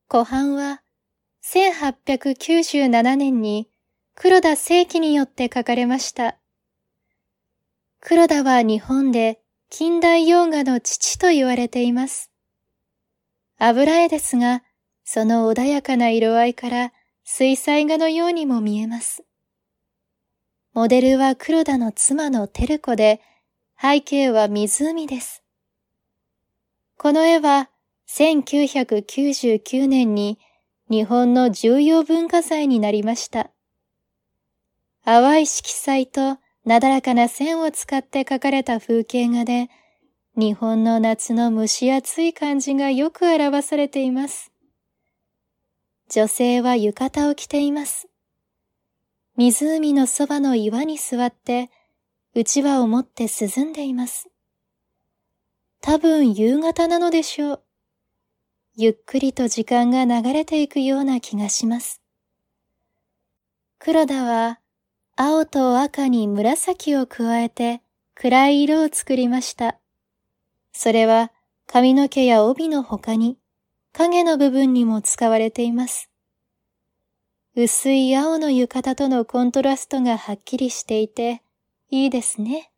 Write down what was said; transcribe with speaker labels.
Speaker 1: 湖畔は1897年に黒田清輝によって書かれました。黒田は日本で近代洋画の父と言われています。油絵ですが、その穏やかな色合いから水彩画のようにも見えます。モデルは黒田の妻の照子で、背景は湖です。この絵は1999年に日本の重要文化財になりました。淡い色彩となだらかな線を使って描かれた風景画で、日本の夏の蒸し暑い感じがよく表されています。女性は浴衣を着ています。湖のそばの岩に座って、うちわを持って涼んでいます。多分夕方なのでしょう。ゆっくりと時間が流れていくような気がします。黒田は青と赤に紫を加えて暗い色を作りました。それは髪の毛や帯の他に影の部分にも使われています。薄い青の浴衣とのコントラストがはっきりしていていいですね。